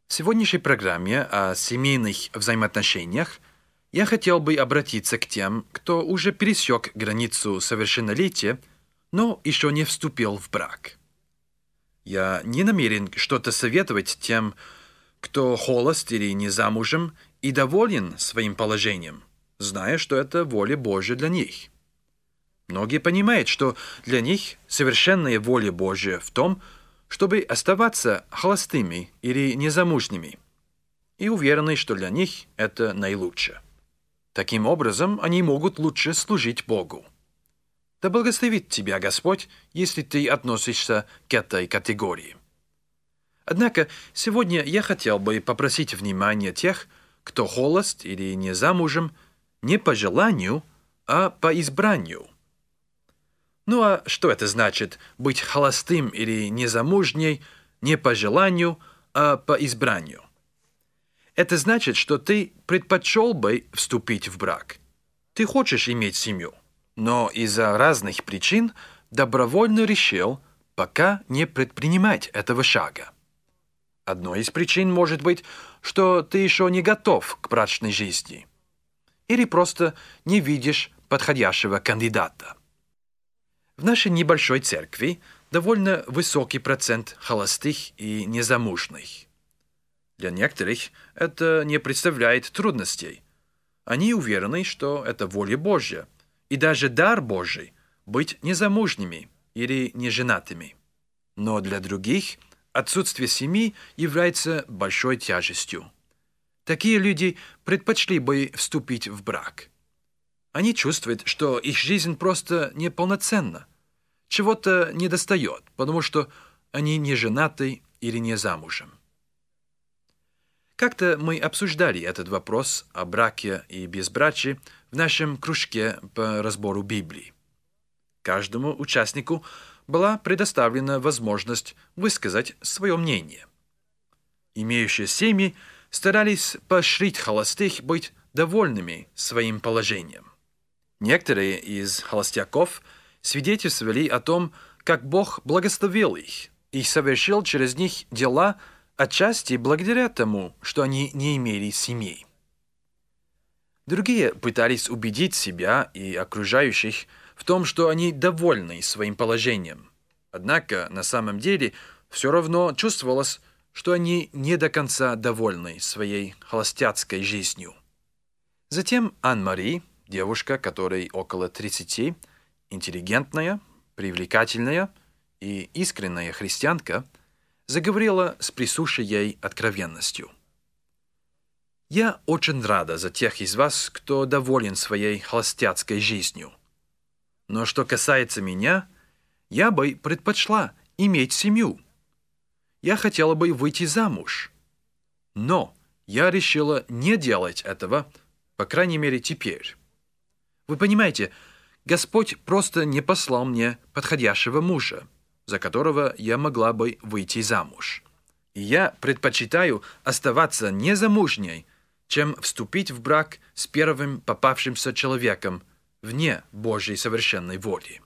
В сегодняшней программе о семейных взаимоотношениях я хотел бы обратиться к тем, кто уже пересек границу совершеннолетия, но еще не вступил в брак. Я не намерен что-то советовать тем, кто холост или не замужем и доволен своим положением, зная, что это воля Божья для них. Многие понимают, что для них совершенная воля Божья в том, чтобы оставаться холостыми или незамужними, и уверены, что для них это наилучше. Таким образом, они могут лучше служить Богу. Да благословит тебя Господь, если ты относишься к этой категории. Однако, сегодня я хотел бы попросить внимания тех, кто холост или не замужем, не по желанию, а по избранию. Ну а что это значит быть холостым или незамужней не по желанию, а по избранию? Это значит, что ты предпочел бы вступить в брак. Ты хочешь иметь семью, но из-за разных причин добровольно решил пока не предпринимать этого шага. Одной из причин может быть, что ты еще не готов к брачной жизни. Или просто не видишь подходящего кандидата. В нашей небольшой церкви довольно высокий процент холостых и незамужних. Для некоторых это не представляет трудностей. Они уверены, что это воля Божья, и даже дар Божий быть незамужними или неженатыми. Но для других отсутствие семьи является большой тяжестью. Такие люди предпочли бы вступить в брак. Они чувствуют, что их жизнь просто неполноценна, чего-то недостает, потому что они не женаты или не замужем. Как-то мы обсуждали этот вопрос о браке и безбрачии в нашем кружке по разбору Библии. Каждому участнику была предоставлена возможность высказать свое мнение. Имеющие семьи старались поощрить холостых быть довольными своим положением. Некоторые из холостяков свидетельствовали о том, как Бог благословил их и совершил через них дела отчасти благодаря тому, что они не имели семей. Другие пытались убедить себя и окружающих в том, что они довольны своим положением. Однако на самом деле все равно чувствовалось, что они не до конца довольны своей холостяцкой жизнью. Затем Ан-Мари, девушка, которой около 30, интеллигентная, привлекательная и искренняя христианка, заговорила с присущей ей откровенностью. «Я очень рада за тех из вас, кто доволен своей холостяцкой жизнью. Но что касается меня, я бы предпочла иметь семью. Я хотела бы выйти замуж. Но я решила не делать этого, по крайней мере, теперь. Вы понимаете, Господь просто не послал мне подходящего мужа, за которого я могла бы выйти замуж. И я предпочитаю оставаться незамужней, чем вступить в брак с первым попавшимся человеком вне Божьей совершенной воли».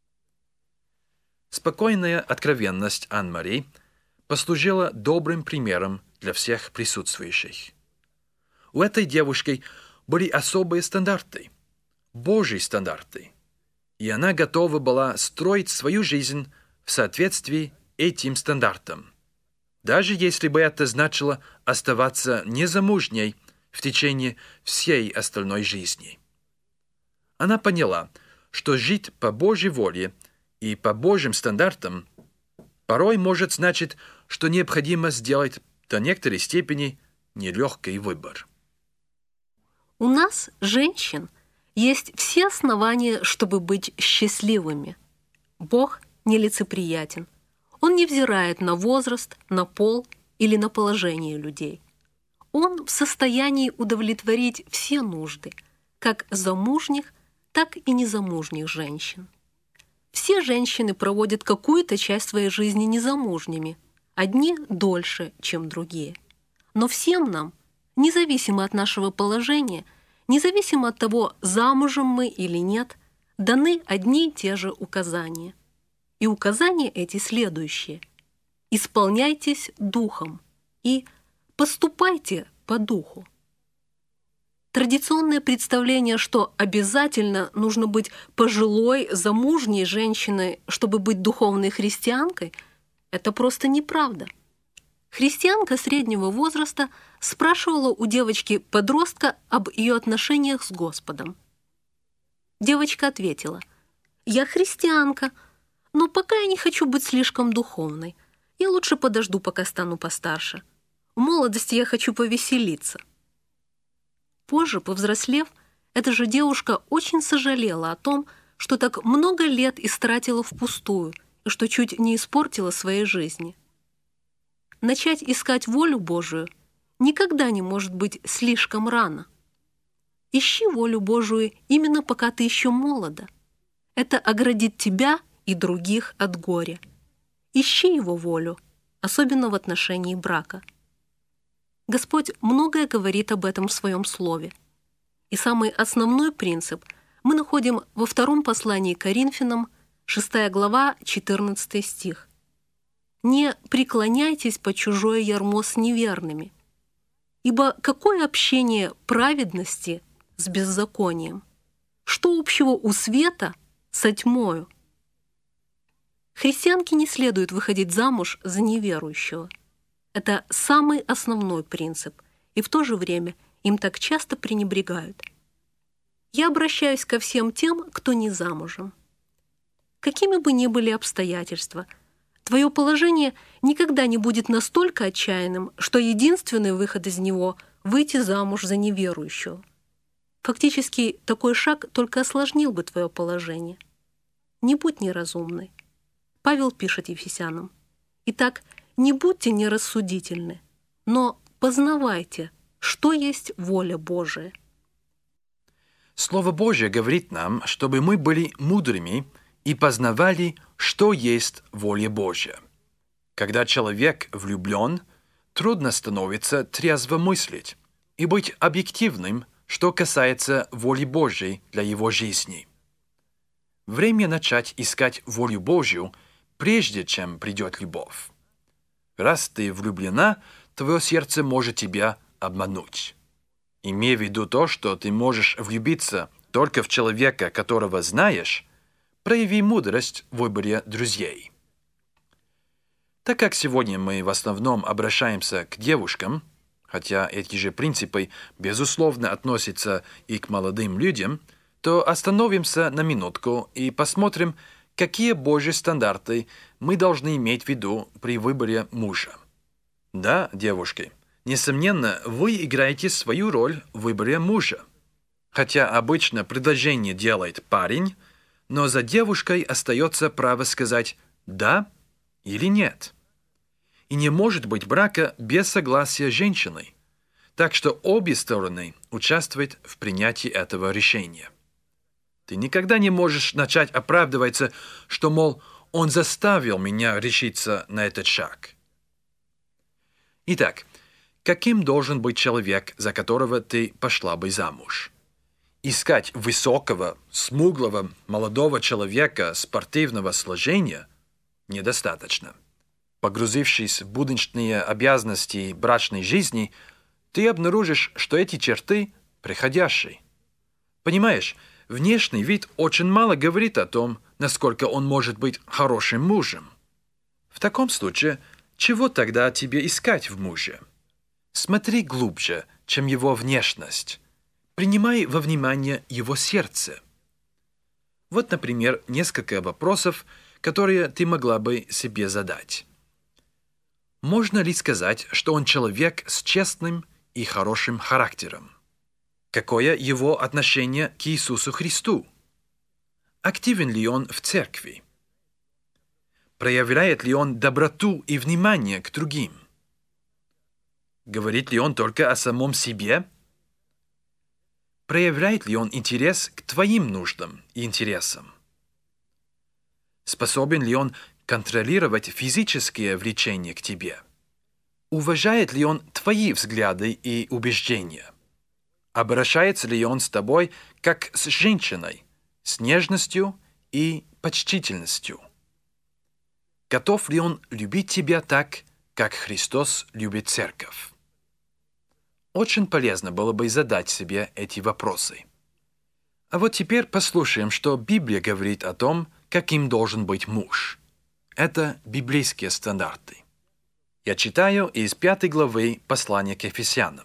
Спокойная откровенность Ан-Мари послужила добрым примером для всех присутствующих. У этой девушки были особые стандарты, Божьи стандарты, и она готова была строить свою жизнь в соответствии этим стандартам, даже если бы это значило оставаться незамужней в течение всей остальной жизни. Она поняла, что жить по Божьей воле и по Божьим стандартам порой может значить, что необходимо сделать до некоторой степени нелегкий выбор. У нас, женщин, есть все основания, чтобы быть счастливыми. Бог нелицеприятен. Он не взирает на возраст, на пол или на положение людей. Он в состоянии удовлетворить все нужды, как замужних, так и незамужних женщин. Все женщины проводят какую-то часть своей жизни незамужними, одни дольше, чем другие. Но всем нам, независимо от нашего положения, независимо от того, замужем мы или нет, даны одни и те же указания. И указания эти следующие: исполняйтесь духом и Поступайте по духу. Традиционное представление, что обязательно нужно быть пожилой, замужней женщиной, чтобы быть духовной христианкой, это просто неправда. Христианка среднего возраста спрашивала у девочки-подростка об ее отношениях с Господом. Девочка ответила: «Я христианка, но пока я не хочу быть слишком духовной. Я лучше подожду, пока стану постарше. В молодости я хочу повеселиться». Позже, повзрослев, эта же девушка очень сожалела о том, что так много лет истратила впустую и что чуть не испортила своей жизни. Начать искать волю Божию никогда не может быть слишком рано. Ищи волю Божию именно пока ты еще молода. Это оградит тебя и других от горя. Ищи Его волю, особенно в отношении брака. Господь многое говорит об этом в Своем Слове. И самый основной принцип мы находим во втором послании к Коринфянам, 6 глава, 14 стих. «Не преклоняйтесь под чужое ярмо с неверными, ибо какое общение праведности с беззаконием? Что общего у света со тьмою?» Христианке не следует выходить замуж за неверующего. Это самый основной принцип, и в то же время им так часто пренебрегают. Я обращаюсь ко всем тем, кто не замужем. Какими бы ни были обстоятельства, твое положение никогда не будет настолько отчаянным, что единственный выход из него – выйти замуж за неверующего. Фактически, такой шаг только осложнил бы твое положение. Не будь неразумной. Павел пишет Ефесянам: «Итак, не будьте нерассудительны, но познавайте, что есть воля Божия». Слово Божье говорит нам, чтобы мы были мудрыми и познавали, что есть воля Божья. Когда человек влюблен, трудно становится трезво мыслить и быть объективным, что касается воли Божьей для его жизни. Время начать искать волю Божью, прежде чем придет любовь. Раз ты влюблена, твое сердце может тебя обмануть. Имей в виду то, что ты можешь влюбиться только в человека, которого знаешь, прояви мудрость в выборе друзей. Так как сегодня мы в основном обращаемся к девушкам, хотя эти же принципы, безусловно, относятся и к молодым людям, то остановимся на минутку и посмотрим, какие Божьи стандарты мы должны иметь в виду при выборе мужа. Да, девушки, несомненно, вы играете свою роль в выборе мужа. Хотя обычно предложение делает парень, но за девушкой остается право сказать «да» или «нет». И не может быть брака без согласия женщины, так что обе стороны участвуют в принятии этого решения. Ты никогда не можешь начать оправдываться, что, мол, он заставил меня решиться на этот шаг. Итак, каким должен быть человек, за которого ты пошла бы замуж? Искать высокого, смуглого, молодого человека спортивного сложения недостаточно. Погрузившись в будничные обязанности брачной жизни, ты обнаружишь, что эти черты приходящие. Понимаешь, внешний вид очень мало говорит о том, насколько он может быть хорошим мужем. В таком случае, чего тогда тебе искать в муже? Смотри глубже, чем его внешность. Принимай во внимание его сердце. Вот, например, несколько вопросов, которые ты могла бы себе задать. Можно ли сказать, что он человек с честным и хорошим характером? Какое его отношение к Иисусу Христу? Активен ли он в церкви? Проявляет ли он доброту и внимание к другим? Говорит ли он только о самом себе? Проявляет ли он интерес к твоим нуждам и интересам? Способен ли он контролировать физические влечения к тебе? Уважает ли он твои взгляды и убеждения? Обращается ли он с тобой как с женщиной, с нежностью и почтительностью? Готов ли он любить тебя так, как Христос любит церковь? Очень полезно было бы задать себе эти вопросы. А вот теперь послушаем, что Библия говорит о том, каким должен быть муж. Это библейские стандарты. Я читаю из 5 главы послания к Ефесянам.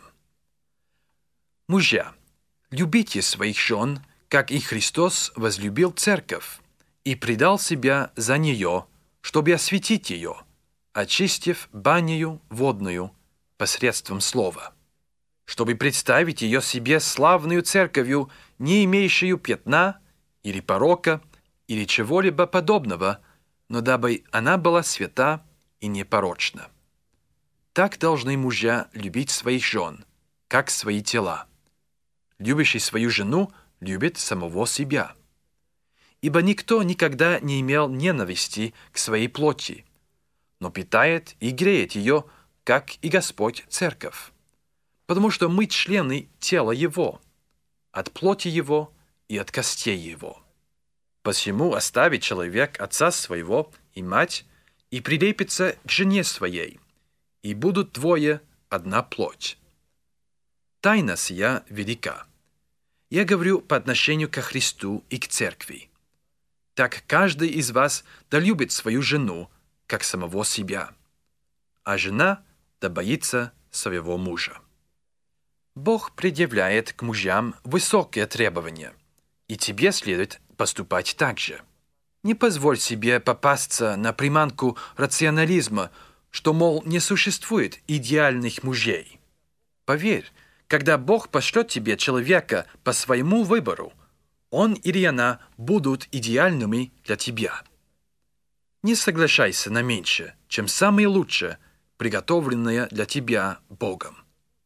«Мужья, любите своих жен, как и Христос возлюбил церковь и предал себя за нее, чтобы осветить ее, очистив банею водную посредством слова, чтобы представить ее себе славную церковью, не имеющую пятна или порока, или чего-либо подобного, но дабы она была свята и непорочна. Так должны мужья любить своих жен, как свои тела. Любящий свою жену любит самого себя. Ибо никто никогда не имел ненависти к своей плоти, но питает и греет ее, как и Господь церковь. Потому что мы члены тела Его, от плоти Его и от костей Его. Посему оставит человек отца своего и мать, и прилепится к жене своей, и будут двое одна плоть. Тайна сия велика. Я говорю по отношению ко Христу и к церкви. Так каждый из вас да любит свою жену, как самого себя, а жена да боится своего мужа. Бог предъявляет к мужьям высокие требования, и тебе следует поступать так же. Не позволь себе попасться на приманку рационализма, что, мол, не существует идеальных мужей. Поверь, когда Бог пошлет тебе человека по своему выбору, он или она будут идеальными для тебя. Не соглашайся на меньше, чем самое лучшее, приготовленное для тебя Богом.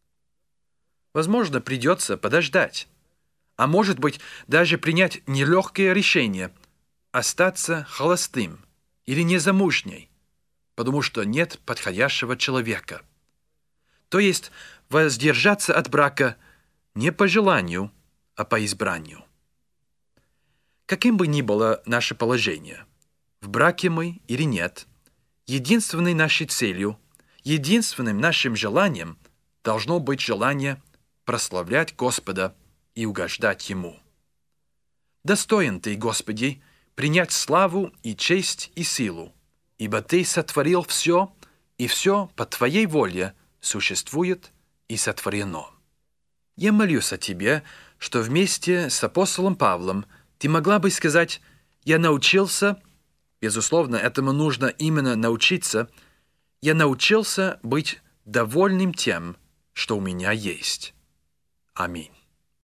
Возможно, придется подождать, а может быть, даже принять нелегкое решение – остаться холостым или незамужней, потому что нет подходящего человека. То есть воздержаться от брака не по желанию, а по избранию. Каким бы ни было наше положение, в браке мы или нет, единственной нашей целью, единственным нашим желанием должно быть желание прославлять Господа и угождать Ему. Достоин Ты, Господи, принять славу и честь и силу, ибо Ты сотворил все, и все по Твоей воле существует и сотворено. Я молюсь о Тебе, что вместе с апостолом Павлом Ты могла бы сказать: «Я научился», безусловно, этому нужно именно научиться, «я научился быть довольным тем, что у меня есть». Аминь.